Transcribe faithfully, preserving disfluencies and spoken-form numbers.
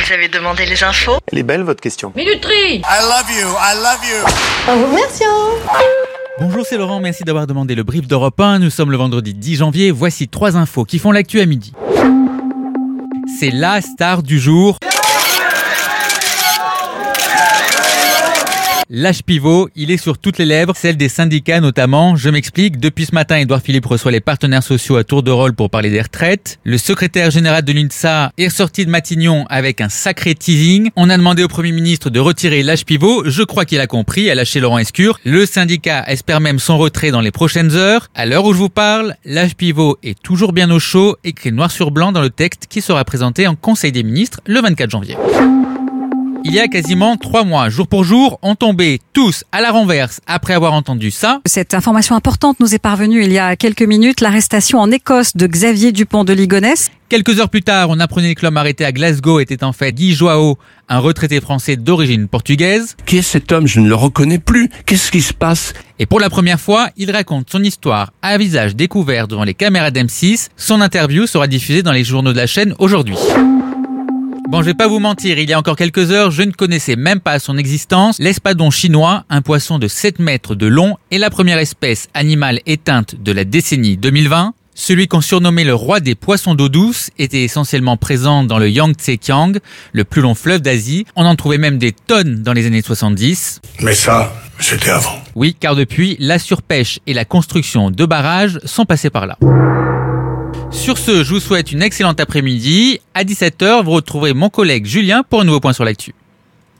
Vous avez demandé les infos? Elle est belle votre question. Minuterie. I love you, I love you. En vous remerciant. Bonjour, c'est Laurent, merci d'avoir demandé le brief d'Europe un. Nous sommes le vendredi dix janvier, voici trois infos qui font l'actu à midi. C'est la star du jour. L'âge pivot, il est sur toutes les lèvres, celle des syndicats notamment. Je m'explique, depuis ce matin, Édouard Philippe reçoit les partenaires sociaux à tour de rôle pour parler des retraites. Le secrétaire général de l'UNSA est ressorti de Matignon avec un sacré teasing. On a demandé au Premier ministre de retirer l'âge pivot. Je crois qu'il a compris, a lâché Laurent Escure. Le syndicat espère même son retrait dans les prochaines heures. À l'heure où je vous parle, l'âge pivot est toujours bien au chaud, écrit noir sur blanc dans le texte qui sera présenté en Conseil des ministres le vingt-quatre janvier. Il y a quasiment trois mois, jour pour jour, on tombait tous à la renverse après avoir entendu ça. Cette information importante nous est parvenue il y a quelques minutes, l'arrestation en Écosse de Xavier Dupont de Ligonnès. Quelques heures plus tard, on apprenait que l'homme arrêté à Glasgow était en fait Guy Joao, un retraité français d'origine portugaise. Qui est cet homme? Je ne le reconnais plus. Qu'est-ce qui se passe? Et pour la première fois, il raconte son histoire à visage découvert devant les caméras d'M six. Son interview sera diffusée dans les journaux de la chaîne aujourd'hui. Bon, je vais pas vous mentir, il y a encore quelques heures, je ne connaissais même pas son existence. L'espadon chinois, un poisson de sept mètres de long, est la première espèce animale éteinte de la décennie deux mille vingt. Celui qu'on surnommait le roi des poissons d'eau douce était essentiellement présent dans le Yangtze-Kiang, le plus long fleuve d'Asie. On en trouvait même des tonnes dans les années soixante-dix. Mais ça, c'était avant. Oui, car depuis, la surpêche et la construction de barrages sont passés par là. Sur ce, je vous souhaite une excellente après-midi. À dix-sept heures, vous retrouverez mon collègue Julien pour un nouveau point sur l'actu.